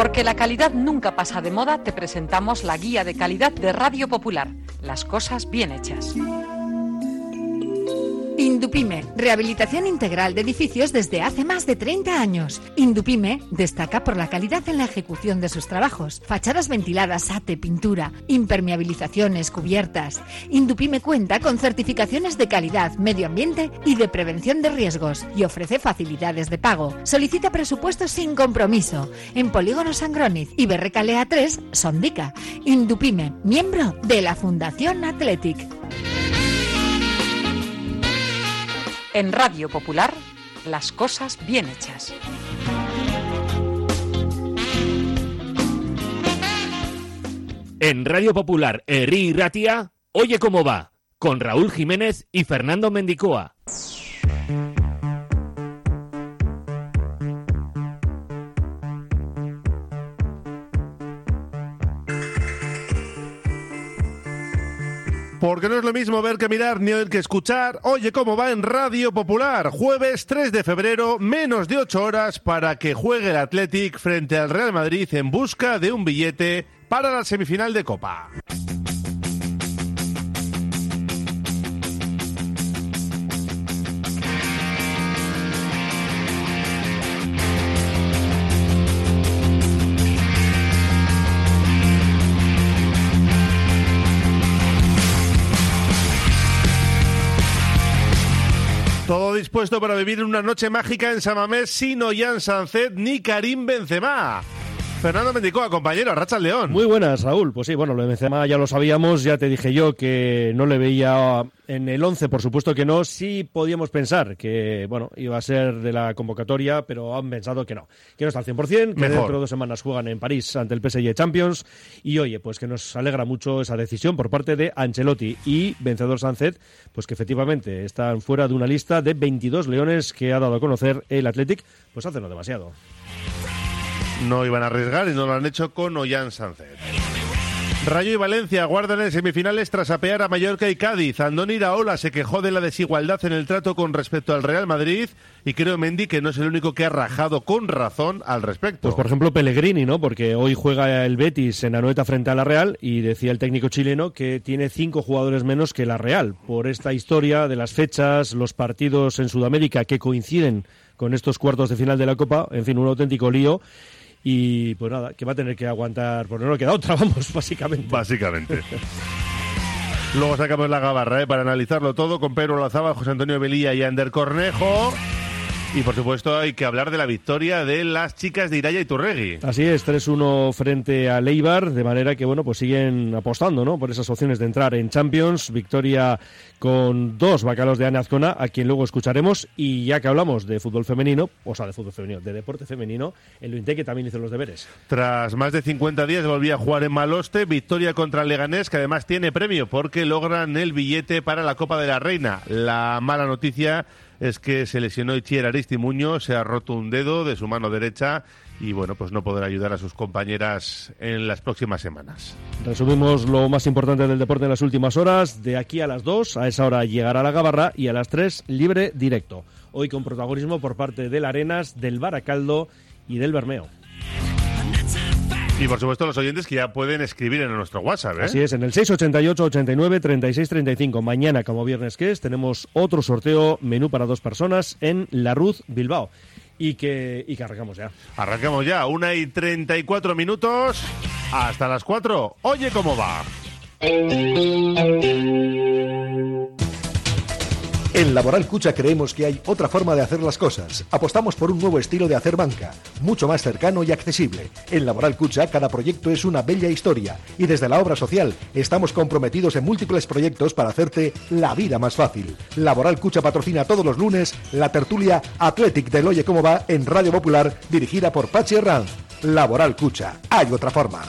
Porque la calidad nunca pasa de moda, te presentamos la guía de calidad de Radio Popular. Las cosas bien hechas. Indupime, rehabilitación integral de edificios desde hace más de 30 años. Indupime destaca por la calidad en la ejecución de sus trabajos. Fachadas ventiladas, ate, pintura, impermeabilizaciones, cubiertas. Indupime cuenta con certificaciones de calidad, medio ambiente y de prevención de riesgos y ofrece facilidades de pago. Solicita presupuestos sin compromiso en Polígono Sangroniz y Berrecalea 3, Sondica. Indupime, miembro de la Fundación Athletic. En Radio Popular, las cosas bien hechas. En Radio Popular, Herri y Ratia, Oye Cómo Va, con Raúl Jiménez y Fernando Mendicoa. Porque no es lo mismo ver que mirar ni oír que escuchar. Oye Cómo Va en Radio Popular. Jueves 3 de febrero, menos de 8 horas para que juegue el Athletic frente al Real Madrid en busca de un billete para la semifinal de Copa. Todo dispuesto para vivir una noche mágica en San Mamés sin Ollán Sánchez ni Karim Benzema. Fernando Mendicoa, compañero, arratsaldeon. Muy buenas, Raúl. Pues sí, bueno, lo de Benzema ya lo sabíamos, ya te dije yo que no le veía en el 11, por supuesto que no. Sí podíamos pensar que, bueno, iba a ser de la convocatoria, pero han pensado que no está al 100%, que Mejor. dentro de 2 semanas juegan en París ante el PSG Champions. Y oye, pues que nos alegra mucho esa decisión por parte de Ancelotti y vencedor Sánchez, pues que efectivamente están fuera de una lista de 22 leones que ha dado a conocer el Athletic, pues hace no demasiado. No iban a arriesgar y no lo han hecho con Ollán Sánchez. Rayo y Valencia guardan en semifinales tras apear a Mallorca y Cádiz. Andoni Iraola se quejó de la desigualdad en el trato con respecto al Real Madrid y creo, Mendy, que no es el único que ha rajado con razón al respecto. Pues por ejemplo Pellegrini, ¿no? Porque hoy juega el Betis en Anoeta frente a la Real y decía el técnico chileno que tiene 5 jugadores menos que la Real por esta historia de las fechas, los partidos en Sudamérica que coinciden con estos cuartos de final de la Copa, en fin, un auténtico lío. Y pues nada, que va a tener que aguantar, porque no le queda otra, vamos, básicamente. Luego sacamos la gabarra para analizarlo todo con Pedro Olazábal, José Antonio Belía y Ander Cornejo. Y por supuesto hay que hablar de la victoria de las chicas de Iraya Iturregui. Así es, 3-1 frente a Eibar, de manera que bueno, pues siguen apostando, ¿no?, por esas opciones de entrar en Champions. Victoria con 2 bacalos de Ane Azcona, a quien luego escucharemos. Y ya que hablamos de fútbol femenino, de deporte femenino, el Luinteque también hizo los deberes. Tras más de 50 días volvía a jugar en Maloste, victoria contra el Leganés, que además tiene premio porque logran el billete para la Copa de la Reina. La mala noticia es que se lesionó Itziar Aristimuño, se ha roto un dedo de su mano derecha y bueno, pues no podrá ayudar a sus compañeras en las próximas semanas. Resumimos lo más importante del deporte en las últimas horas. De aquí a las 2, a esa hora llegará la gabarra y a las 3 libre directo. Hoy con protagonismo por parte del Arenas, del Baracaldo y del Bermeo. Y por supuesto los oyentes que ya pueden escribir en nuestro WhatsApp, ¿eh? Así es, en el 688 89 36 35. Mañana, como viernes que es, tenemos otro sorteo, menú para 2 personas en La Ruz, Bilbao. Y que arrancamos ya. Arrancamos ya, 1:34. Hasta las 4. Oye Cómo Va. En Laboral Cucha creemos que hay otra forma de hacer las cosas. Apostamos por un nuevo estilo de hacer banca, mucho más cercano y accesible. En Laboral Cucha cada proyecto es una bella historia y desde la obra social estamos comprometidos en múltiples proyectos para hacerte la vida más fácil. Laboral Cucha patrocina todos los lunes la tertulia Athletic del Oye Cómo Va en Radio Popular, dirigida por Pachi Herranz. Laboral Cucha, hay otra forma.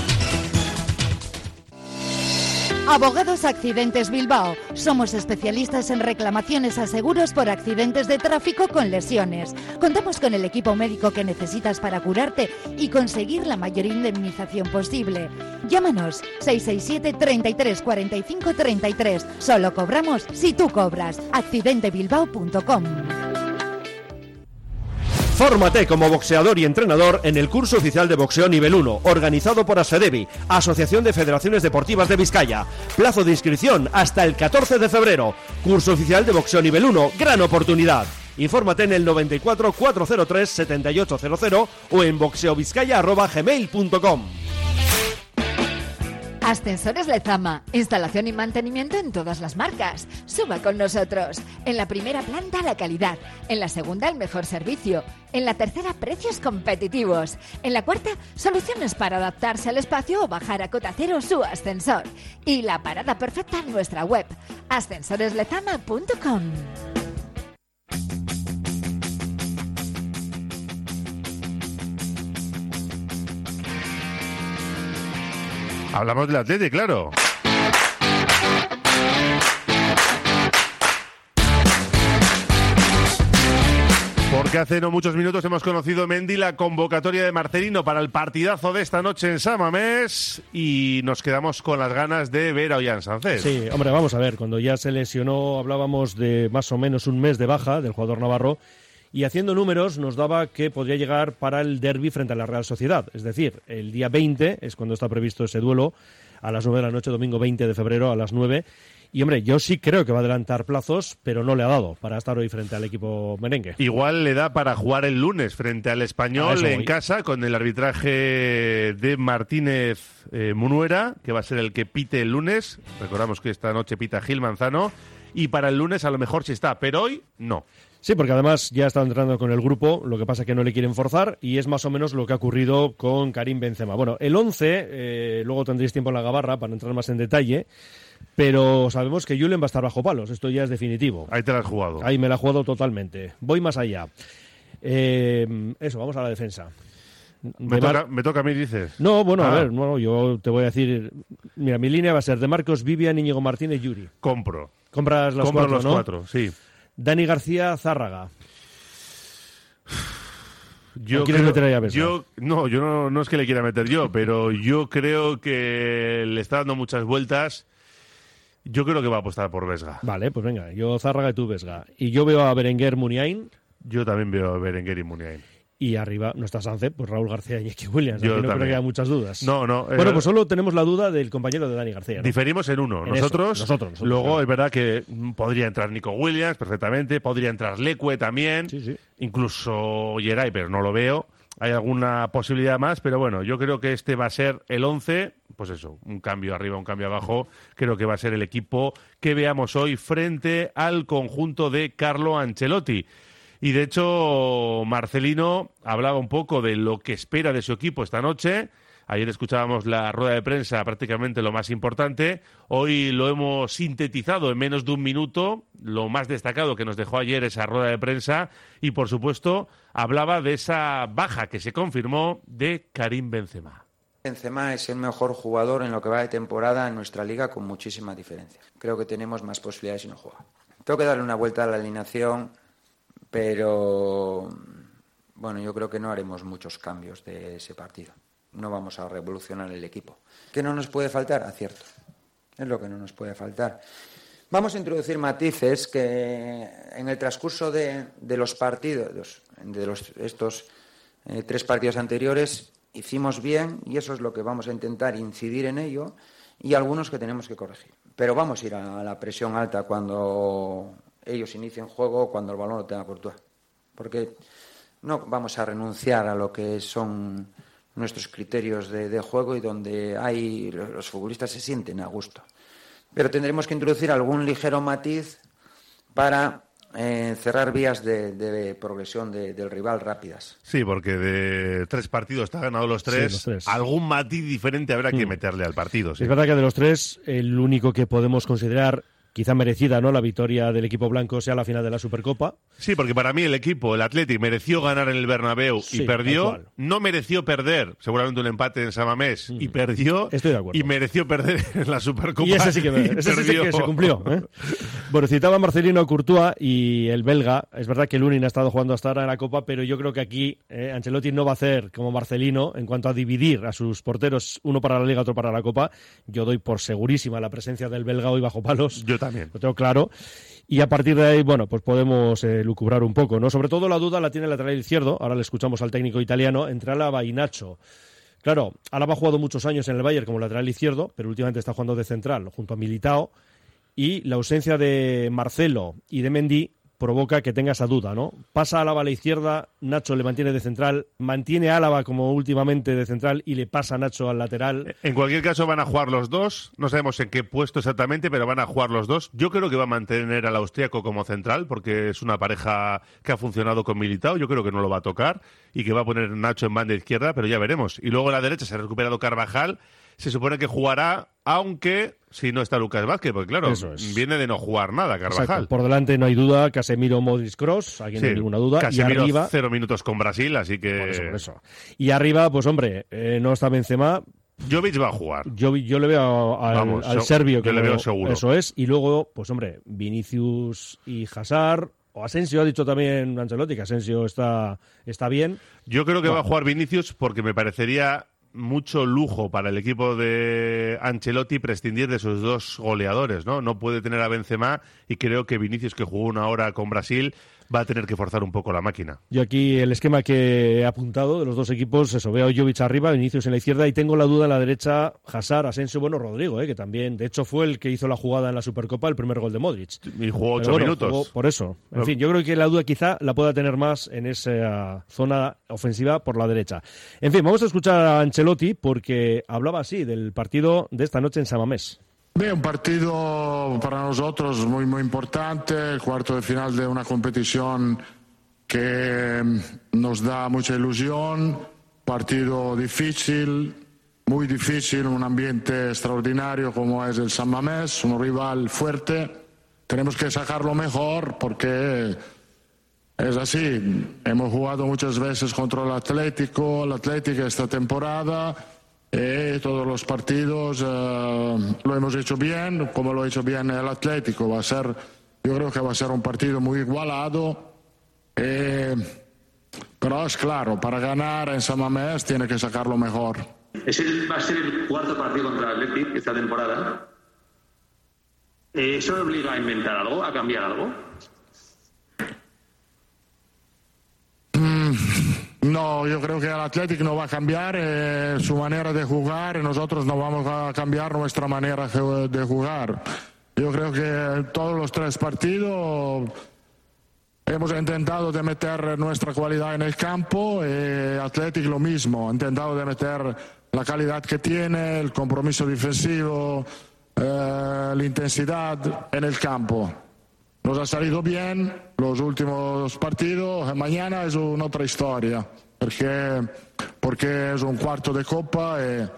Abogados Accidentes Bilbao. Somos especialistas en reclamaciones a seguros por accidentes de tráfico con lesiones. Contamos con el equipo médico que necesitas para curarte y conseguir la mayor indemnización posible. Llámanos 667 33 45 33. Solo cobramos si tú cobras. accidentebilbao.com. Fórmate como boxeador y entrenador en el curso oficial de boxeo nivel 1, organizado por ASFEDEVI, Asociación de Federaciones Deportivas de Vizcaya. Plazo de inscripción hasta el 14 de febrero. Curso oficial de boxeo nivel 1, gran oportunidad. Infórmate en el 94 403 7800 o en boxeovizcaya@gmail.com. Ascensores Lezama, instalación y mantenimiento en todas las marcas. Suba con nosotros. En la primera planta la calidad, en la segunda el mejor servicio, en la tercera precios competitivos, en la cuarta soluciones para adaptarse al espacio o bajar a cota cero su ascensor. Y la parada perfecta en nuestra web, ascensoreslezama.com. Hablamos del Atleti, claro. Porque hace no muchos minutos hemos conocido, Mendy, la convocatoria de Marcelino para el partidazo de esta noche en San Mamés y nos quedamos con las ganas de ver a Ollán Sánchez. Sí, hombre, vamos a ver, cuando ya se lesionó hablábamos de más o menos un mes de baja del jugador navarro y haciendo números nos daba que podría llegar para el derbi frente a la Real Sociedad. Es decir, el día 20 es cuando está previsto ese duelo, a las 9 de la noche, domingo 20 de febrero a las 9. Y, hombre, yo sí creo que va a adelantar plazos, pero no le ha dado para estar hoy frente al equipo merengue. Igual le da para jugar el lunes frente al Español en casa con el arbitraje de Martínez Munuera, que va a ser el que pite el lunes. Recordamos que esta noche pita Gil Manzano. Y para el lunes a lo mejor sí está, pero hoy no. Sí, porque además ya está entrando con el grupo, lo que pasa es que no le quieren forzar y es más o menos lo que ha ocurrido con Karim Benzema. Bueno, el 11, luego tendréis tiempo en la gabarra para entrar más en detalle, pero sabemos que Julen va a estar bajo palos, esto ya es definitivo. Ahí te la has jugado. Ahí me la he jugado totalmente. Voy más allá. Eso, vamos a la defensa. Me toca a mí, dices. No, bueno, a ver, no, yo te voy a decir, mira, mi línea va a ser de Marcos, Vivian, Íñigo Martínez, Yuri. Compro. Compras los Compro cuatro, los ¿no? cuatro, sí. Dani García, Zárraga. Yo ¿quieres meter ahí a Vesga? yo no es que le quiera meter yo, pero yo creo que le está dando muchas vueltas. Yo creo que va a apostar por Vesga. Vale, pues venga, yo Zárraga y tú Vesga. Y yo veo a Berenguer, Muniain. Yo también veo a Berenguer y Muniain. Y arriba no está Sánchez, pues Raúl García y Iñaki Williams. Yo Aquí no también. creo que haya muchas dudas. No. Bueno, pues solo tenemos la duda del compañero de Dani García, ¿no? Diferimos en uno. En Nosotros. Luego claro. es verdad que podría entrar Nico Williams perfectamente, podría entrar Leque también, Sí. incluso Geray, pero no lo veo. Hay alguna posibilidad más, pero bueno, yo creo que este va a ser el 11, pues eso, un cambio arriba, un cambio abajo. Creo que va a ser el equipo que veamos hoy frente al conjunto de Carlo Ancelotti. Y de hecho, Marcelino hablaba un poco de lo que espera de su equipo esta noche. Ayer escuchábamos la rueda de prensa, prácticamente lo más importante. Hoy lo hemos sintetizado en menos de un minuto. Lo más destacado que nos dejó ayer esa rueda de prensa. Y, por supuesto, hablaba de esa baja que se confirmó de Karim Benzema. Benzema es el mejor jugador en lo que va de temporada en nuestra liga con muchísima diferencia. Creo que tenemos más posibilidades si no juega. Tengo que darle una vuelta a la alineación, pero bueno, yo creo que no haremos muchos cambios de ese partido. No vamos a revolucionar el equipo. ¿Qué no nos puede faltar? Acierto. Es lo que no nos puede faltar. Vamos a introducir matices que en el transcurso de los partidos, estos 3 partidos anteriores, hicimos bien y eso es lo que vamos a intentar incidir en ello y algunos que tenemos que corregir. Pero vamos a ir a la presión alta cuando ellos inicien juego o cuando el balón lo tenga Courtois. Porque no vamos a renunciar a lo que son nuestros criterios de juego y donde los futbolistas se sienten a gusto. Pero tendremos que introducir algún ligero matiz para cerrar vías de progresión del rival rápidas. Sí, porque de 3 partidos te ha ganado los 3. Sí, los 3. Algún matiz diferente habrá que meterle al partido. Sí. Es verdad que de los 3, el único que podemos considerar quizá merecida, ¿no?, la victoria del equipo blanco sea la final de la Supercopa. Sí, porque para mí el equipo, el Athletic, mereció ganar en el Bernabéu Sí, y perdió. tal cual. No mereció perder, seguramente un empate en San Mamés y perdió. Estoy de acuerdo. Y mereció perder en la Supercopa. Y ese sí que se cumplió, ¿eh? Bueno, citaba Marcelino a Courtois y el belga. Es verdad que Lunin ha estado jugando hasta ahora en la Copa, pero yo creo que aquí Ancelotti no va a hacer como Marcelino en cuanto a dividir a sus porteros, uno para la Liga, otro para la Copa. Yo doy por segurísima la presencia del belga hoy bajo palos. Yo también. Lo tengo claro. Y a partir de ahí, bueno, pues podemos lucubrar un poco, ¿no? Sobre todo la duda la tiene el lateral izquierdo, ahora le escuchamos al técnico italiano, entre Álava y Nacho. Claro, Álava ha jugado muchos años en el Bayern como lateral izquierdo, pero últimamente está jugando de central junto a Militao, y la ausencia de Marcelo y de Mendy provoca que tenga esa duda, ¿no? Pasa Álava a la izquierda, Nacho le mantiene de central, mantiene a Álava como últimamente de central y le pasa a Nacho al lateral. En cualquier caso van a jugar los dos, no sabemos en qué puesto exactamente, pero van a jugar los dos. Yo creo que va a mantener al austríaco como central, porque es una pareja que ha funcionado con Militao, yo creo que no lo va a tocar, y que va a poner Nacho en banda izquierda, pero ya veremos. Y luego a la derecha se ha recuperado Carvajal, se supone que jugará, aunque si no está Lucas Vázquez, porque claro, viene de no jugar nada Carvajal. Exacto. Por delante no hay duda, Casemiro, Modric, Kroos, aquí no hay ninguna duda. Casemiro y arriba 0 minutos con Brasil, así que... Por eso. Y arriba, pues hombre, no está Benzema. Jovic va a jugar. Yo le veo al serbio, que yo le veo seguro. Eso es. Y luego, pues hombre, Vinicius y Hazard... O Asensio, ha dicho también Ancelotti, que Asensio está bien. Yo creo que va a jugar Vinicius porque me parecería mucho lujo para el equipo de Ancelotti prescindir de sus dos goleadores, ¿no? No puede tener a Benzema y creo que Vinicius, que jugó una hora con Brasil, va a tener que forzar un poco la máquina. Yo aquí el esquema que he apuntado de los dos equipos, eso, veo a Jovic arriba, Vinicius en la izquierda y tengo la duda en la derecha, Hazard, Asensio, bueno, Rodrigo, que también, de hecho fue el que hizo la jugada en la Supercopa, el primer gol de Modric. Y jugó 8 minutos. Jugó por eso. En fin, yo creo que la duda quizá la pueda tener más en esa zona ofensiva por la derecha. En fin, vamos a escuchar a Ancelotti porque hablaba así del partido de esta noche en San Mamés. Un partido para nosotros muy, muy importante, el cuarto de final de una competición que nos da mucha ilusión, partido difícil, muy difícil, un ambiente extraordinario como es el San Mamés, un rival fuerte, tenemos que sacarlo mejor porque es así, hemos jugado muchas veces contra el Atlético esta temporada. Todos los partidos lo hemos hecho bien, como lo ha hecho bien el Atlético. Yo creo que va a ser un partido muy igualado. Pero es claro, para ganar en San Mamés tiene que sacarlo mejor. Va a ser el cuarto partido contra el Atlético esta temporada. ¿Eso obliga a inventar algo, a cambiar algo? No, yo creo que el Atlético no va a cambiar su manera de jugar y nosotros no vamos a cambiar nuestra manera de jugar. Yo creo que todos los 3 partidos hemos intentado de meter nuestra cualidad en el campo y Atlético lo mismo, ha intentado de meter la calidad que tiene, el compromiso defensivo, la intensidad en el campo. Nos ha salido bien los últimos partidos, mañana es una otra historia, porque es un cuarto de Copa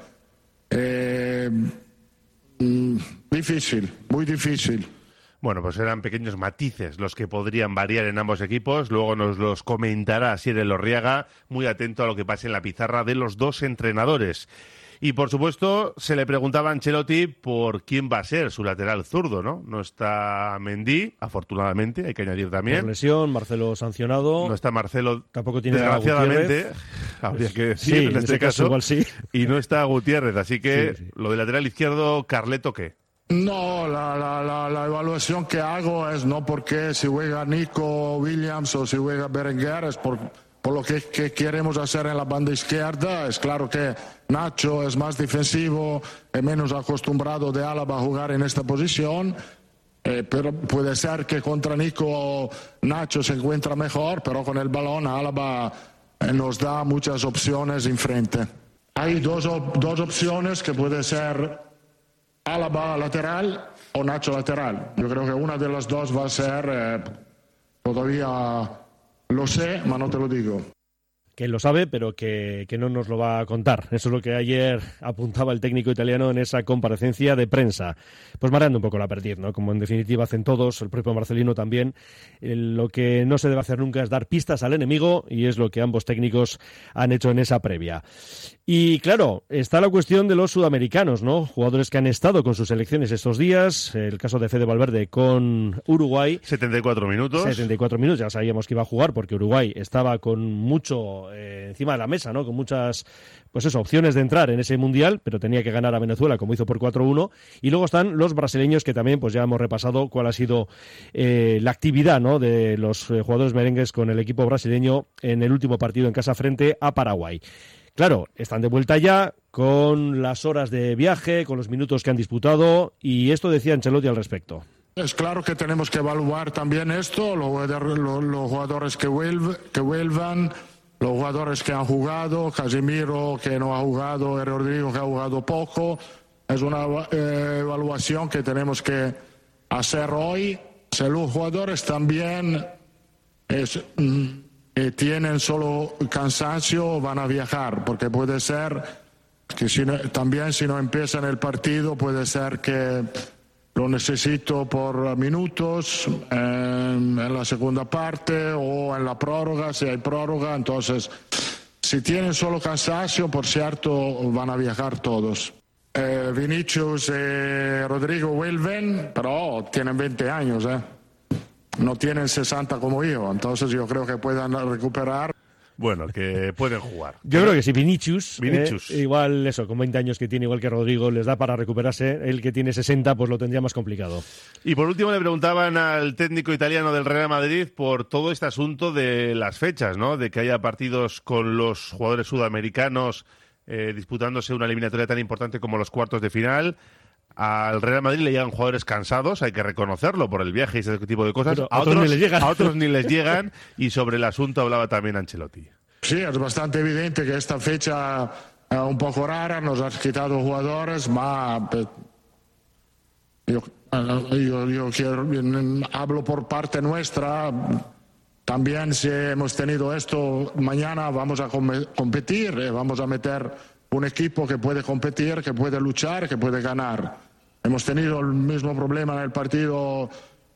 difícil, muy difícil. Bueno, pues eran pequeños matices los que podrían variar en ambos equipos. Luego nos los comentará Asier Elorriaga, muy atento a lo que pase en la pizarra de los dos entrenadores. Y, por supuesto, se le preguntaba a Ancelotti por quién va a ser su lateral zurdo, ¿no? No está Mendy, afortunadamente, hay que añadir también. Por lesión, Marcelo sancionado. No está Marcelo, tampoco tiene desgraciadamente, habría que decir sí, en este caso. Igual sí. Y no está Gutiérrez, así que sí. Lo de lateral izquierdo, ¿Carleto qué? No, la evaluación que hago es no porque si juega Nico Williams o si juega Berenguer, es por lo que queremos hacer en la banda izquierda. Es claro que Nacho es más defensivo, es menos acostumbrado de Álava a jugar en esta posición, pero puede ser que contra Nico Nacho se encuentra mejor, pero con el balón Álava nos da muchas opciones enfrente. Hay dos opciones que puede ser Álava lateral o Nacho lateral. Yo creo que una de las dos va a ser todavía... Lo sé, pero no te lo digo. Que él lo sabe, pero que no nos lo va a contar. Eso es lo que ayer apuntaba el técnico italiano en esa comparecencia de prensa. Pues mareando un poco la perdiz, ¿no? Como en definitiva hacen todos, el propio Marcelino también. Lo que no se debe hacer nunca es dar pistas al enemigo, y es lo que ambos técnicos han hecho en esa previa. Y claro, está la cuestión de los sudamericanos, ¿no? Jugadores que han estado con sus selecciones estos días. El caso de Fede Valverde con Uruguay. 74 minutos. 74 minutos, ya sabíamos que iba a jugar porque Uruguay estaba con mucho bueno, encima de la mesa, ¿no? Con muchas, pues eso, opciones de entrar en ese Mundial, pero tenía que ganar a Venezuela, como hizo por 4-1. Y luego están los brasileños, que también pues ya hemos repasado cuál ha sido la actividad, ¿no?, de los jugadores merengues con el equipo brasileño en el último partido en casa frente a Paraguay. Claro, están de vuelta ya con las horas de viaje, con los minutos que han disputado, y esto decía Ancelotti al respecto. Es claro que tenemos que evaluar también esto, los jugadores que vuelvan, los jugadores que han jugado, Casemiro que no ha jugado, y Rodrigo que ha jugado poco. Es una evaluación que tenemos que hacer hoy. Si los jugadores también tienen solo cansancio, van a viajar, porque puede ser que si no empiezan el partido, puede ser que lo necesito por minutos en la segunda parte o en la prórroga, si hay prórroga. Entonces, si tienen solo cansancio, por cierto, van a viajar todos. Vinicius y Rodrigo vuelven, pero tienen 20 años, no tienen 60 como yo, entonces yo creo que puedan recuperar. Bueno, que pueden jugar. Yo creo que si Vinicius. Igual eso, con 20 años que tiene, igual que Rodrigo, les da para recuperarse. El que tiene 60, pues lo tendría más complicado. Y por último le preguntaban al técnico italiano del Real Madrid por todo este asunto de las fechas, ¿no? De que haya partidos con los jugadores sudamericanos disputándose una eliminatoria tan importante como los cuartos de final. Al Real Madrid le llegan jugadores cansados, hay que reconocerlo, por el viaje y ese tipo de cosas. A otros ni les llegan. Y sobre el asunto hablaba también Ancelotti. Sí, es bastante evidente que esta fecha es un poco rara, nos ha quitado jugadores, pero yo hablo por parte nuestra. También si hemos tenido esto, mañana vamos a competir, vamos a meter un equipo que puede competir, que puede luchar, que puede ganar. Hemos tenido el mismo problema en el partido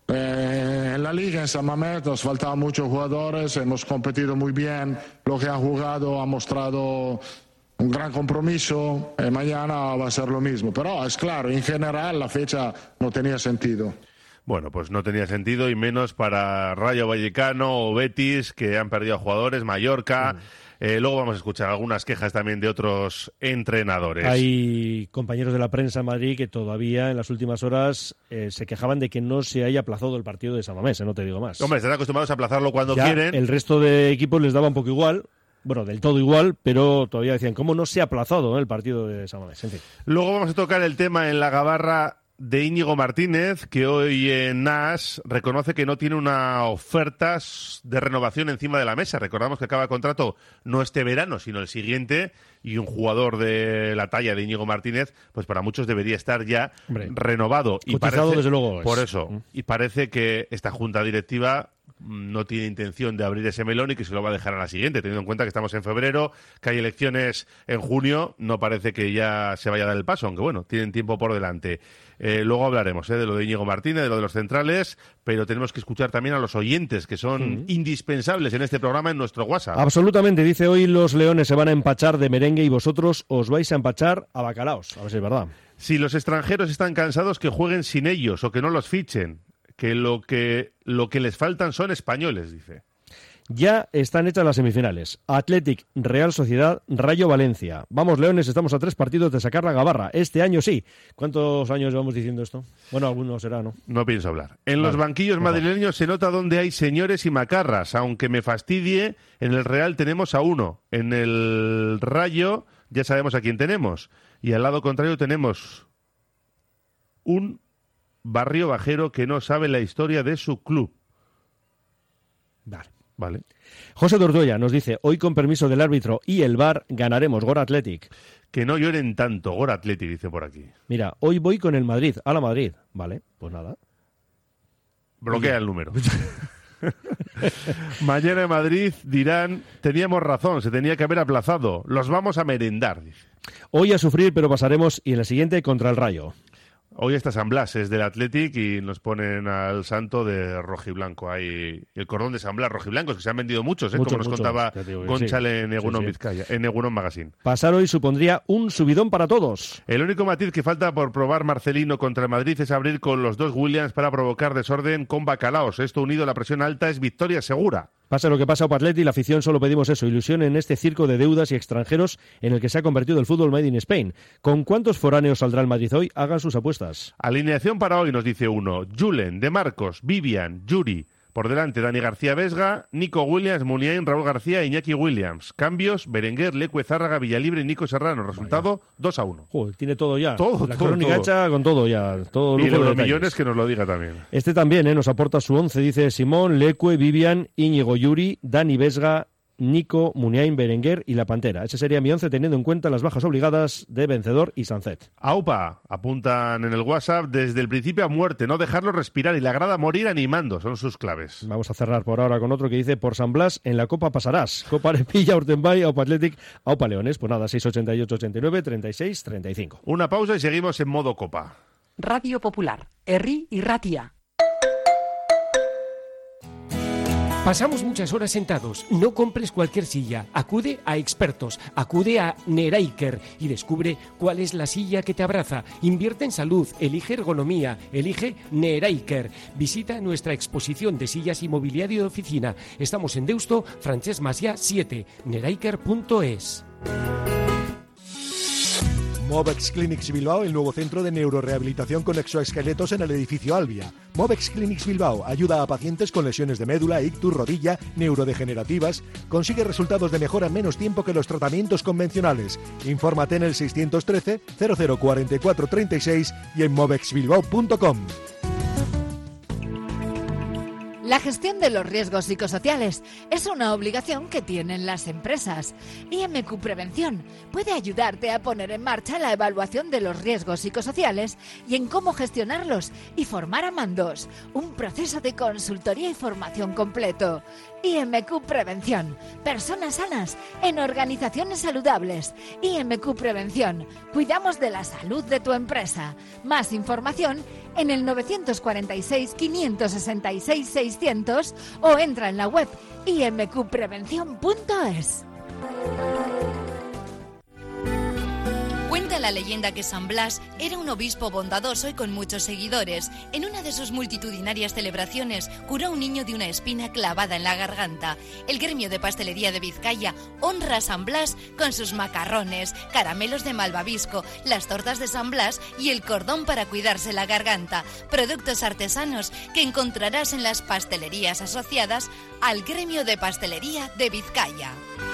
en la Liga, en San Mamés, nos faltaban muchos jugadores, hemos competido muy bien, lo que han jugado ha mostrado un gran compromiso, mañana va a ser lo mismo. Pero es claro, en general la fecha no tenía sentido. Bueno, pues no tenía sentido, y menos para Rayo Vallecano o Betis, que han perdido a jugadores, Mallorca. Luego vamos a escuchar algunas quejas también de otros entrenadores. Hay compañeros de la prensa en Madrid que todavía en las últimas horas se quejaban de que no se haya aplazado el partido de San Mamés, no te digo más. Hombre, están acostumbrados a aplazarlo cuando ya quieren. El resto de equipos les daba un poco igual. Bueno, del todo igual, pero todavía decían, ¿cómo no se ha aplazado el partido de San Mamés? En fin. Luego vamos a tocar el tema en la gabarra de Íñigo Martínez, que hoy en NAS reconoce que no tiene una oferta de renovación encima de la mesa. Recordamos que acaba contrato no este verano, sino el siguiente, y un jugador de la talla de Íñigo Martínez, pues para muchos debería estar ya renovado. Y cotizado, desde luego. Por eso, y parece que esta junta directiva no tiene intención de abrir ese melón y que se lo va a dejar a la siguiente, teniendo en cuenta que estamos en febrero, que hay elecciones en junio, no parece que ya se vaya a dar el paso, aunque bueno, tienen tiempo por delante. Luego hablaremos de lo de Íñigo Martínez, de lo de los centrales, pero tenemos que escuchar también a los oyentes, que son indispensables en este programa, en nuestro WhatsApp. Absolutamente, dice hoy los leones se van a empachar de merengue y vosotros os vais a empachar a bacalaos, a ver si es verdad. Si los extranjeros están cansados, que jueguen sin ellos o que no los fichen. Que lo que les faltan son españoles, dice. Ya están hechas las semifinales. Athletic, Real Sociedad, Rayo Valencia. Vamos, Leones, estamos a 3 partidos de sacar la gabarra. Este año sí. ¿Cuántos años llevamos diciendo esto? Bueno, algunos será, ¿no? No pienso hablar. En los banquillos madrileños se nota dónde hay señores y macarras. Aunque me fastidie, en el Real tenemos a uno. En el Rayo ya sabemos a quién tenemos. Y al lado contrario tenemos un barrio bajero que no sabe la historia de su club. Vale. José Dordoya nos dice, hoy con permiso del árbitro y el VAR ganaremos Gor Athletic. Que no lloren tanto, Gor Athletic, dice por aquí. Mira, hoy voy con el Madrid, a la Madrid. Vale, pues nada. Bloquea el número. Mañana en Madrid dirán, teníamos razón, se tenía que haber aplazado. Los vamos a merendar, dice. Hoy a sufrir, pero pasaremos, y en la siguiente contra el Rayo. Hoy está San Blas, es del Athletic, y nos ponen al santo de rojiblanco. Hay el cordón de San Blas rojiblancos, que se han vendido muchos, como nos contaba Gonchal en Egunon Vizcaya, en Egunon Magazine. Pasar hoy supondría un subidón para todos. El único matiz que falta por probar Marcelino contra el Madrid es abrir con los dos Williams para provocar desorden con Bacalaos. Esto unido a la presión alta es victoria segura. Pase lo que pasa, Opa Atleti, la afición solo pedimos eso, ilusión en este circo de deudas y extranjeros en el que se ha convertido el fútbol made in Spain. ¿Con cuántos foráneos saldrá el Madrid hoy? Hagan sus apuestas. Alineación para hoy, nos dice uno. Julen, De Marcos, Vivian, Yuri. Por delante, Dani García Vesga, Nico Williams, Muniain, Raúl García, Iñaki Williams. Cambios, Berenguer, Leque, Zárraga, Villalibre y Nico Serrano. Resultado, 2-1. Joder, tiene todo ya. Todo, la todo, crónica todo. hecha con todo ya. Todo Y lujo de los detalles. millones que nos lo diga también. Este también nos aporta su 11, dice Simón, Leque, Vivian, Íñigo Yuri, Dani Vesga, Nico, Muniain, Berenguer y La Pantera. Ese sería mi 11 teniendo en cuenta las bajas obligadas de Vencedor y Sancet. Aupa, apuntan en el WhatsApp, desde el principio a muerte, no dejarlo respirar y le agrada morir animando, son sus claves. Vamos a cerrar por ahora con otro que dice, por San Blas, en la Copa pasarás. Copa Arepilla, Urtenbay, Aupa Athletic, Aupa Leones. Pues nada, 688, 89, 36, 35. Una pausa y seguimos en modo Copa. Radio Popular, Herri y Ratia. Pasamos muchas horas sentados. No compres cualquier silla. Acude a expertos. Acude a Neraiker y descubre cuál es la silla que te abraza. Invierte en salud. Elige ergonomía. Elige Neraiker. Visita nuestra exposición de sillas y mobiliario de oficina. Estamos en Deusto, Francesc Macià 7. neraiker.es. Movex Clinics Bilbao, el nuevo centro de neurorehabilitación con exoesqueletos en el edificio Albia. Movex Clinics Bilbao ayuda a pacientes con lesiones de médula, ictus, rodilla, neurodegenerativas. Consigue resultados de mejora en menos tiempo que los tratamientos convencionales. Infórmate en el 613 0044 36 y en movexbilbao.com. La gestión de los riesgos psicosociales es una obligación que tienen las empresas. IMQ Prevención puede ayudarte a poner en marcha la evaluación de los riesgos psicosociales y en cómo gestionarlos y formar a mandos. Un proceso de consultoría y formación completo. IMQ Prevención. Personas sanas en organizaciones saludables. IMQ Prevención. Cuidamos de la salud de tu empresa. Más información en el 946 566 600 o entra en la web imqprevención.es. Cuenta la leyenda que San Blas era un obispo bondadoso y con muchos seguidores. En una de sus multitudinarias celebraciones curó a un niño de una espina clavada en la garganta. El gremio de pastelería de Vizcaya honra a San Blas con sus macarrones, caramelos de malvavisco, las tortas de San Blas y el cordón para cuidarse la garganta. Productos artesanos que encontrarás en las pastelerías asociadas al gremio de pastelería de Vizcaya.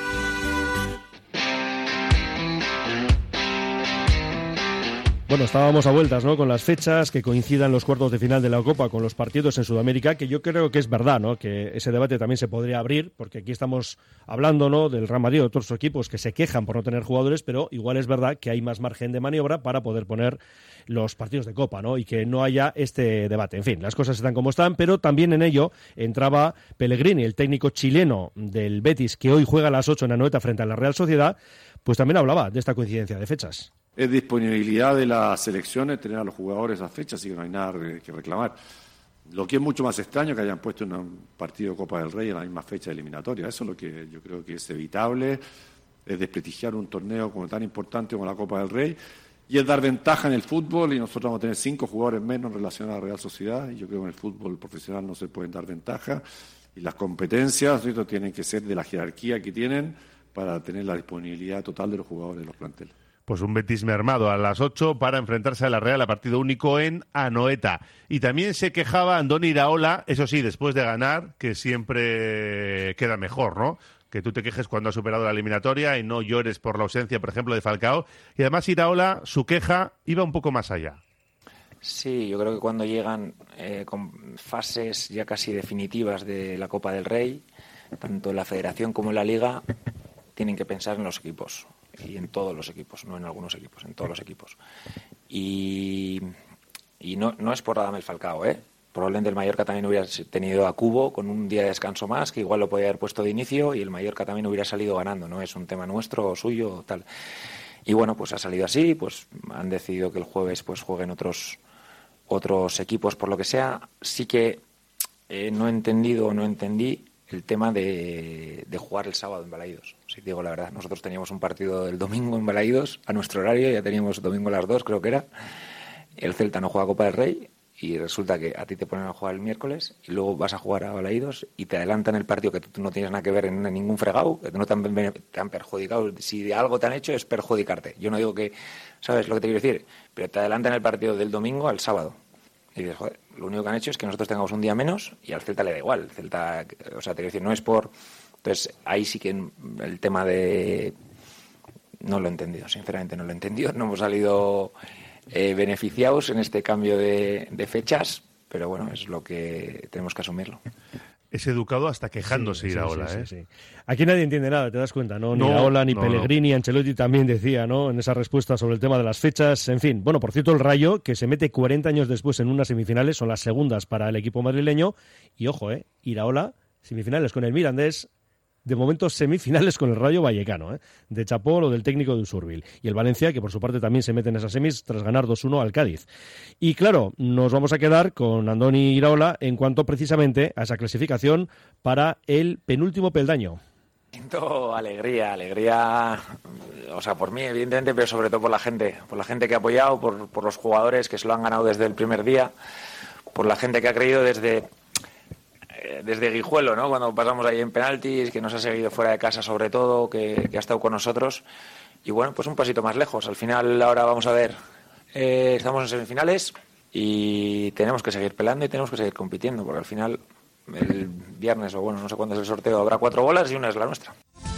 Bueno, estábamos a vueltas, ¿no?, con las fechas que coincidan los cuartos de final de la Copa con los partidos en Sudamérica, que yo creo que es verdad, ¿no?, que ese debate también se podría abrir, porque aquí estamos hablando, ¿no?, del Real Madrid o otros equipos que se quejan por no tener jugadores, pero igual es verdad que hay más margen de maniobra para poder poner los partidos de Copa, ¿no?, y que no haya este debate. En fin, las cosas están como están, pero también en ello entraba Pellegrini, el técnico chileno del Betis, que hoy juega a las 8 en Anoeta frente a la Real Sociedad, pues también hablaba de esta coincidencia de fechas. Es disponibilidad de las selecciones tener a los jugadores a fecha, así que no hay nada que reclamar. Lo que es mucho más extraño que hayan puesto un partido de Copa del Rey en la misma fecha eliminatoria. Eso es lo que yo creo que es evitable, es desprestigiar un torneo como tan importante como la Copa del Rey y es dar ventaja en el fútbol, y nosotros vamos a tener 5 jugadores menos en relación a la Real Sociedad, y yo creo que en el fútbol profesional no se pueden dar ventaja, y las competencias, ¿cierto?, tienen que ser de la jerarquía que tienen para tener la disponibilidad total de los jugadores de los planteles. Pues un Betis mermado a las 8 para enfrentarse a la Real a partido único en Anoeta. Y también se quejaba Andoni Iraola, eso sí, después de ganar, que siempre queda mejor, ¿no?, que tú te quejes cuando has superado la eliminatoria y no llores por la ausencia, por ejemplo, de Falcao. Y además Iraola, su queja iba un poco más allá. Sí, yo creo que cuando llegan con fases ya casi definitivas de la Copa del Rey, tanto en la Federación como en la Liga, tienen que pensar en los equipos. Y en todos los equipos, no en algunos equipos, en todos los equipos. Y no es por Radamel Falcao, ¿eh? Probablemente el Mallorca también hubiera tenido a Cubo con un día de descanso más, que igual lo podía haber puesto de inicio, y el Mallorca también hubiera salido ganando, no es un tema nuestro o suyo o tal. Y bueno, pues ha salido así, pues han decidido que el jueves pues jueguen otros equipos por lo que sea. Sí que no entendí el tema de jugar el sábado en Balaídos. Si digo la verdad, nosotros teníamos un partido el domingo en Balaídos a nuestro horario, ya teníamos domingo a las 2, creo que era. El Celta no juega Copa del Rey y resulta que a ti te ponen a jugar el miércoles y luego vas a jugar a Balaídos y te adelantan el partido que tú no tienes nada que ver en ningún fregado, que no te han perjudicado. Si de algo te han hecho es perjudicarte. Yo no digo que, ¿sabes lo que te quiero decir? Pero te adelantan el partido del domingo al sábado. Y dices, joder, lo único que han hecho es que nosotros tengamos un día menos y al Celta le da igual. El Celta, o sea, te quiero decir, no es por... Entonces, ahí sí que el tema de... No lo he entendido, sinceramente no lo he entendido. No hemos salido beneficiados en este cambio de fechas, pero bueno, es lo que tenemos que asumirlo. Es educado hasta quejándose Iraola, sí. Aquí nadie entiende nada, te das cuenta, ¿no? Ni Iraola, ni Pellegrini, Ancelotti también decía, ¿no? En esa respuesta sobre el tema de las fechas, en fin. Bueno, por cierto, el Rayo, que se mete 40 años después en unas semifinales, son las segundas para el equipo madrileño, y ojo, Iraola, semifinales con el Mirandés, de momento semifinales con el Rayo Vallecano, de chapó lo del técnico de Usurbil. Y el Valencia, que por su parte también se mete en esas semis tras ganar 2-1 al Cádiz. Y claro, nos vamos a quedar con Andoni Iraola en cuanto precisamente a esa clasificación para el penúltimo peldaño. Siento alegría, o sea, por mí evidentemente, pero sobre todo por la gente que ha apoyado, por los jugadores que se lo han ganado desde el primer día, por la gente que ha creído desde Guijuelo, ¿no? Cuando pasamos ahí en penaltis, que nos ha seguido fuera de casa sobre todo, que ha estado con nosotros. Y bueno, pues un pasito más lejos. Al final ahora vamos a ver, estamos en semifinales y tenemos que seguir peleando y tenemos que seguir compitiendo, porque al final el viernes, o bueno, no sé cuándo es el sorteo, habrá 4 bolas y una es la nuestra.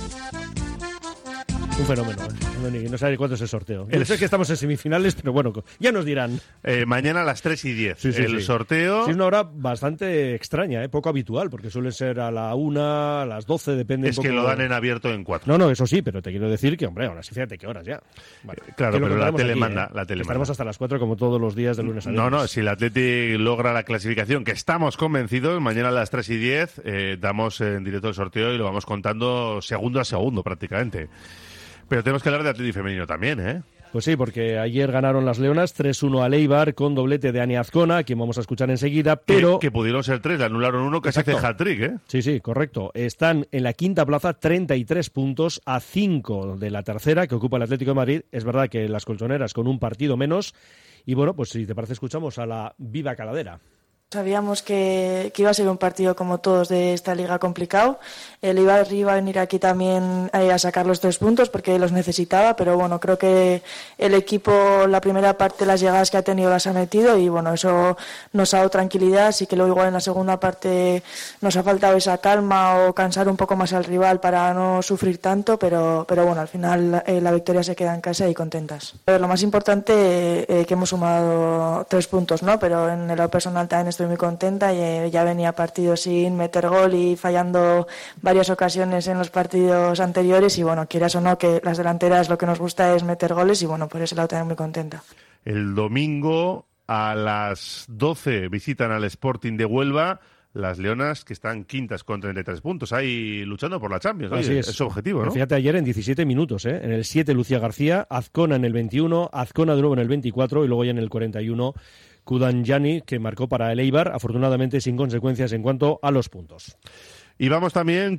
Un fenómeno, no sé cuánto es el sorteo. Yo sé que estamos en semifinales, pero bueno, ya nos dirán. Mañana a las 3:10. El sorteo... Sí, es una hora bastante extraña, poco habitual, porque suele ser a la 1, a las 12, depende es un poco... que lo dan en abierto en 4. No, eso sí, pero te quiero decir que, hombre, ahora sí, fíjate qué horas ya. Vale. Claro, pero la tele manda. Estaremos hasta las 4 como todos los días de lunes a viernes. No, si el Atleti logra la clasificación, que estamos convencidos, mañana a las 3:10 damos en directo el sorteo y lo vamos contando segundo a segundo prácticamente. Pero tenemos que hablar de Atleti femenino también, ¿eh? Pues sí, porque ayer ganaron las Leonas 3-1 al Eibar con doblete de Ani Azcona, a quien vamos a escuchar enseguida, pero... Que pudieron ser 3, le anularon 1, casi hace hat-trick, ¿eh? Sí, correcto. Están en la quinta plaza, 33 puntos, a 5 de la tercera, que ocupa el Atlético de Madrid. Es verdad que las colchoneras con un partido menos. Y bueno, pues si te parece, escuchamos a la Viva Caladera. Sabíamos que iba a ser un partido como todos de esta liga complicado. El Eibar iba a venir aquí también a sacar los 3 puntos porque los necesitaba, pero bueno, creo que el equipo, la primera parte, las llegadas que ha tenido las ha metido y bueno, eso nos ha dado tranquilidad. Así que luego igual en la segunda parte nos ha faltado esa calma o cansar un poco más al rival para no sufrir tanto, pero bueno, al final la victoria se queda en casa y contentas. Lo más importante que hemos sumado 3 puntos, ¿no? Pero en el lado personal también estoy muy contenta, ya venía partido sin meter gol y fallando varias ocasiones en los partidos anteriores y bueno, quieras o no, que las delanteras lo que nos gusta es meter goles y bueno, por ese lado también muy contenta. El domingo a las 12 visitan al Sporting de Huelva las Leonas, que están quintas con 33 puntos, ahí luchando por la Champions. Oye, es su objetivo, ¿no? Fíjate, ayer en 17 minutos, en el 7 Lucía García, Azcona en el 21, Azcona de nuevo en el 24 y luego ya en el 41 Kudanjani, que marcó para el Eibar, afortunadamente sin consecuencias en cuanto a los puntos. Y vamos también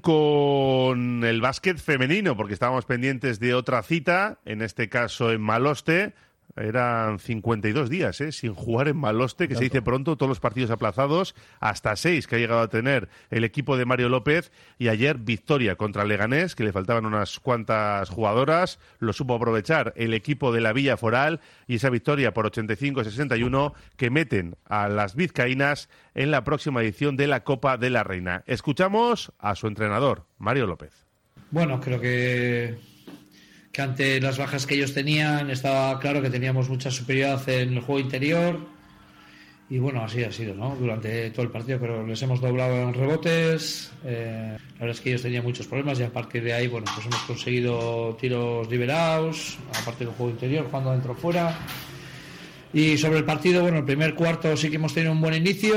con el básquet femenino, porque estábamos pendientes de otra cita, en este caso en Maloste. Eran 52 días sin jugar en Maloste, que se dice pronto, todos los partidos aplazados, hasta 6 que ha llegado a tener el equipo de Mario López, y ayer victoria contra Leganés, que le faltaban unas cuantas jugadoras, lo supo aprovechar el equipo de la Villa Foral, y esa victoria por 85-61 que meten a las vizcaínas en la próxima edición de la Copa de la Reina. Escuchamos a su entrenador, Mario López. Bueno, creo que ante las bajas que ellos tenían estaba claro que teníamos mucha superioridad en el juego interior y bueno, así ha sido, ¿no? Durante todo el partido, pero les hemos doblado en rebotes, la verdad es que ellos tenían muchos problemas y a partir de ahí, bueno, pues hemos conseguido tiros liberados, aparte del juego interior, jugando dentro o fuera. Y sobre el partido, bueno, el primer cuarto sí que hemos tenido un buen inicio,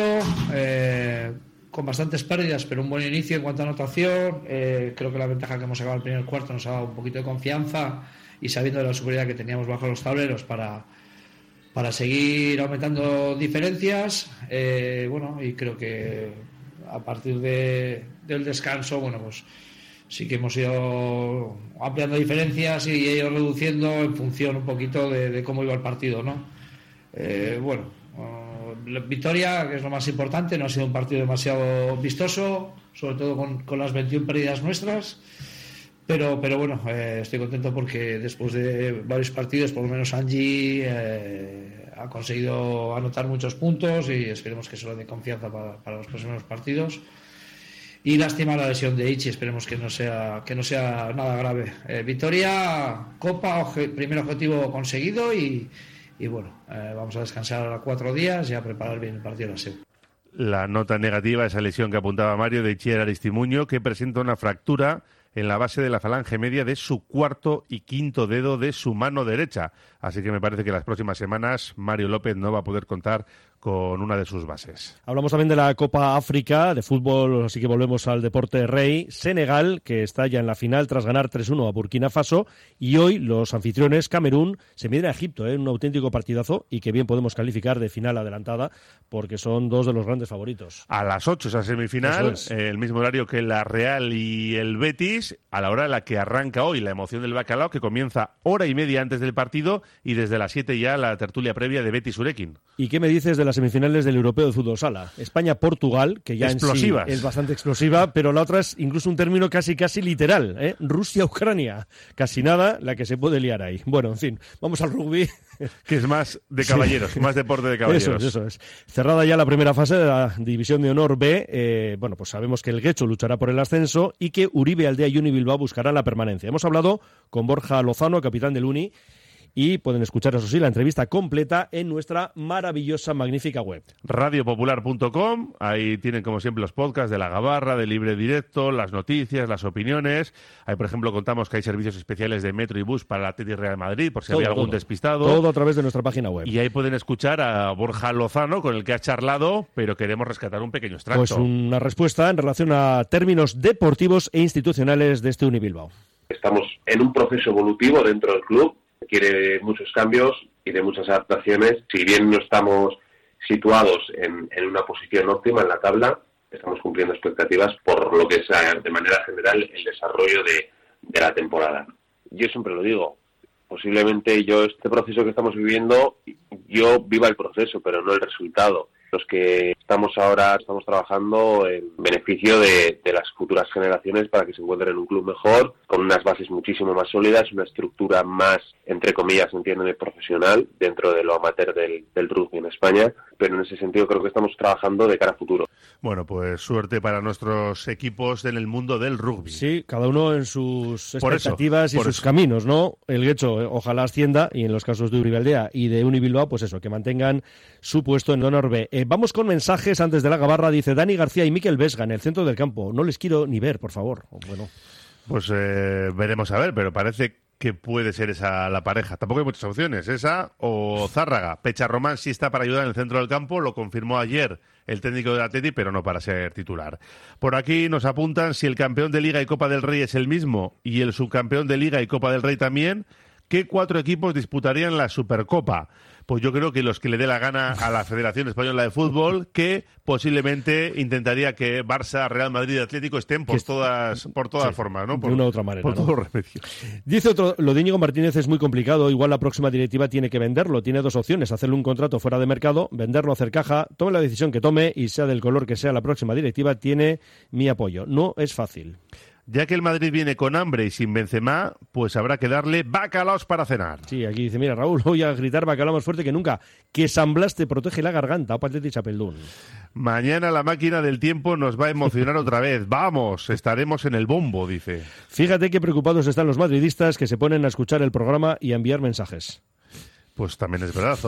con bastantes pérdidas, pero un buen inicio en cuanto a anotación. Creo que la ventaja que hemos sacado el primer cuarto nos ha dado un poquito de confianza y sabiendo de la superioridad que teníamos bajo los tableros para seguir aumentando diferencias. Bueno, y creo que a partir del descanso, bueno, pues sí que hemos ido ampliando diferencias y ido reduciendo en función un poquito de cómo iba el partido, ¿no? Bueno, victoria, que es lo más importante. No ha sido un partido demasiado vistoso, sobre todo con las 21 pérdidas nuestras. Pero bueno, estoy contento porque después de varios partidos, por lo menos Angie ha conseguido anotar muchos puntos y esperemos que eso le dé confianza para los próximos partidos. Y lástima la lesión de Ichi, esperemos que no sea nada grave. Victoria, Copa, primer objetivo conseguido y bueno, vamos a descansar 4 días y a preparar bien el partido de la SEU. La nota negativa, esa lesión que apuntaba Mario de Itziar Aristimuño, que presenta una fractura en la base de la falange media de su cuarto y quinto dedo de su mano derecha. Así que me parece que las próximas semanas Mario López no va a poder contar con una de sus bases. Hablamos también de la Copa África de fútbol, así que volvemos al deporte rey. Senegal, que está ya en la final tras ganar 3-1 a Burkina Faso, y hoy los anfitriones Camerún se miden a Egipto, un auténtico partidazo y que bien podemos calificar de final adelantada porque son dos de los grandes favoritos. A las 8 esa semifinal, el mismo horario que la Real y el Betis, a la hora en la que arranca hoy la emoción del bacalao, que comienza hora y media antes del partido, y desde las 7 ya la tertulia previa de Betis Urequín. ¿Y qué me dices de las semifinales del Europeo de Fútbol Sala? España-Portugal, que ya explosivas. En sí es bastante explosiva, pero la otra es incluso un término casi literal, Rusia-Ucrania. Casi nada la que se puede liar ahí. Bueno, en fin, vamos al rugby. Que es más de caballeros, más deporte de caballeros. Eso es. Cerrada ya la primera fase de la División de Honor B, pues sabemos que el Guecho luchará por el ascenso y que Uribe Aldea y Uni Bilbao buscarán la permanencia. Hemos hablado con Borja Lozano, capitán del Uni, y pueden escuchar, eso sí, la entrevista completa en nuestra maravillosa, magnífica web. Radiopopular.com, ahí tienen como siempre los podcasts de La Gabarra, de Libre Directo, las noticias, las opiniones. Ahí, por ejemplo, contamos que hay servicios especiales de metro y bus para la Athletic Real Madrid, por si había algún despistado. Todo a través de nuestra página web. Y ahí pueden escuchar a Borja Lozano, con el que ha charlado, pero queremos rescatar un pequeño extracto. Pues una respuesta en relación a términos deportivos e institucionales de este Uni Bilbao. Estamos en un proceso evolutivo dentro del club, quiere muchos cambios y de muchas adaptaciones. Si bien no estamos situados en una posición óptima en la tabla, estamos cumpliendo expectativas por lo que es de manera general el desarrollo de la temporada. Yo siempre lo digo, posiblemente este proceso que estamos viviendo, yo viva el proceso, pero no el resultado. Los que estamos trabajando en beneficio de las futuras generaciones para que se encuentren en un club mejor, con unas bases muchísimo más sólidas, una estructura más, entre comillas, entiéndeme, profesional dentro de lo amateur del rugby en España, pero en ese sentido creo que estamos trabajando de cara a futuro. Bueno, pues suerte para nuestros equipos en el mundo del rugby. Sí, cada uno en sus expectativas y sus caminos, ¿no? El Guecho ojalá ascienda, y en los casos de Uribe Aldea y de Uni Bilbao, pues eso, que mantengan su puesto en Honor B. Vamos con mensajes antes de la Gabarra. Dice Dani García y Miquel Vesga en el centro del campo. No les quiero ni ver, por favor. Bueno, pues veremos a ver, pero parece que puede ser esa la pareja. Tampoco hay muchas opciones, esa o Zárraga. Pecharromán sí está para ayudar en el centro del campo, lo confirmó ayer el técnico del Atleti, pero no para ser titular. Por aquí nos apuntan, si el campeón de Liga y Copa del Rey es el mismo y el subcampeón de Liga y Copa del Rey también, ¿qué 4 equipos disputarían la Supercopa? Pues yo creo que los que le dé la gana a la Federación Española de Fútbol, que posiblemente intentaría que Barça, Real Madrid y Atlético estén por todas formas, ¿no? De una u otra manera. Por todos los remedios. Dice otro, lo de Íñigo Martínez es muy complicado, igual la próxima directiva tiene que venderlo, tiene 2 opciones, hacerle un contrato fuera de mercado, venderlo, hacer caja, tome la decisión que tome y sea del color que sea la próxima directiva, tiene mi apoyo. No es fácil. Ya que el Madrid viene con hambre y sin Benzema, pues habrá que darle bacalaos para cenar. Sí, aquí dice, mira, Raúl, voy a gritar bacalao más fuerte que nunca. Que San Blas te protege la garganta. Opa, Atleti Chapeldún. Mañana la máquina del tiempo nos va a emocionar otra vez. Vamos, estaremos en el bombo, dice. Fíjate qué preocupados están los madridistas que se ponen a escuchar el programa y a enviar mensajes. Pues también es verdad,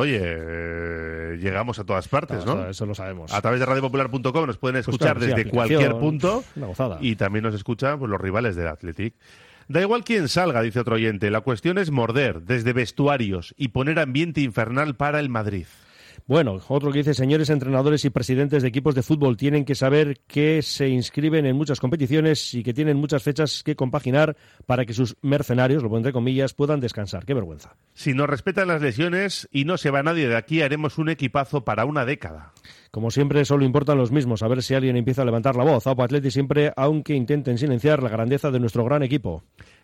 oye, llegamos a todas partes, ¿no? Eso lo sabemos. A través de radiopopular.com nos pueden escuchar desde cualquier punto. Una gozada. Y también nos escuchan pues, los rivales del Athletic. Da igual quién salga, dice otro oyente, la cuestión es morder desde vestuarios y poner ambiente infernal para el Madrid. Bueno, otro que dice, señores entrenadores y presidentes de equipos de fútbol tienen que saber que se inscriben en muchas competiciones y que tienen muchas fechas que compaginar para que sus mercenarios, lo pondré entre comillas, puedan descansar. ¡Qué vergüenza! Si nos respetan las lesiones y no se va nadie de aquí, haremos un equipazo para una década. Como siempre, solo importan los mismos, a ver si alguien empieza a levantar la voz. Aupa Atleti siempre, aunque intenten silenciar la grandeza de nuestro gran equipo.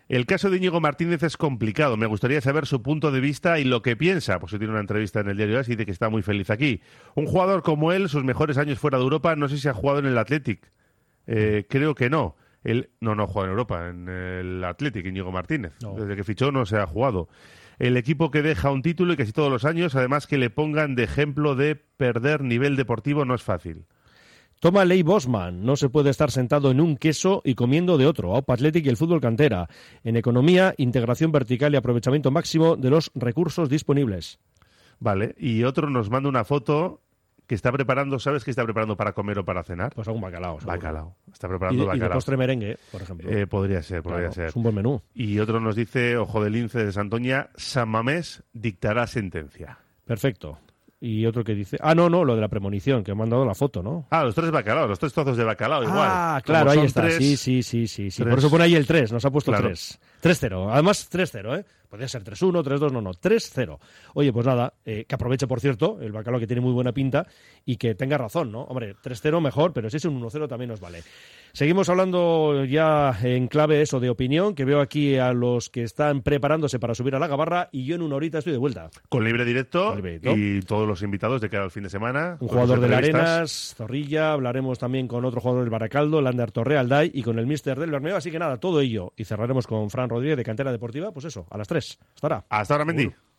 El caso de Íñigo Martínez es complicado. Me gustaría saber su punto de vista y lo que piensa. Pues tiene una entrevista en el diario AS y dice que está muy feliz aquí. Un jugador como él, sus mejores años fuera de Europa, no sé si ha jugado en el Athletic. Creo que no. Él no juega en Europa, en el Athletic, Íñigo Martínez. No. Desde que fichó no se ha jugado. El equipo que deja un título y casi todos los años, además que le pongan de ejemplo de perder nivel deportivo, no es fácil. Toma ley Bosman, no se puede estar sentado en un queso y comiendo de otro. Aupa Athletic y el fútbol cantera. En economía, integración vertical y aprovechamiento máximo de los recursos disponibles. Vale, y otro nos manda una foto que está preparando, ¿sabes qué está preparando para comer o para cenar? Pues algún bacalao. Seguro. Bacalao. Está preparando bacalao. Y de postre merengue, por ejemplo. Podría ser. Es un buen menú. Y otro nos dice, ojo de lince de Santoña, San Mamés dictará sentencia. Perfecto. Y otro que dice... no, lo de la premonición, que me han dado la foto, ¿no? Los 3 bacalaos, los 3 trozos de bacalao, igual. Claro, ahí está. 3, sí. Por eso pone ahí el 3, nos ha puesto 3. 3-0, además 3-0, ¿eh? Podría ser 3-1, 3-2, no, 3-0. Oye, pues nada, que aproveche, por cierto, el bacalao que tiene muy buena pinta y que tenga razón, ¿no? Hombre, 3-0 mejor, pero si es un 1-0 también nos vale. Seguimos hablando ya en clave eso de opinión, que veo aquí a los que están preparándose para subir a la gabarra y yo en una horita estoy de vuelta. Con libre directo y todos los invitados de cara al fin de semana. Un jugador del Arenas, Zorrilla, hablaremos también con otro jugador del Baracaldo, Lander Torrealday y con el míster del Bermeo, así que nada, todo ello. Y cerraremos con Fran Rodríguez de Cantera Deportiva, pues eso, a las 3. Hasta ahora. Hasta ahora, Mendy.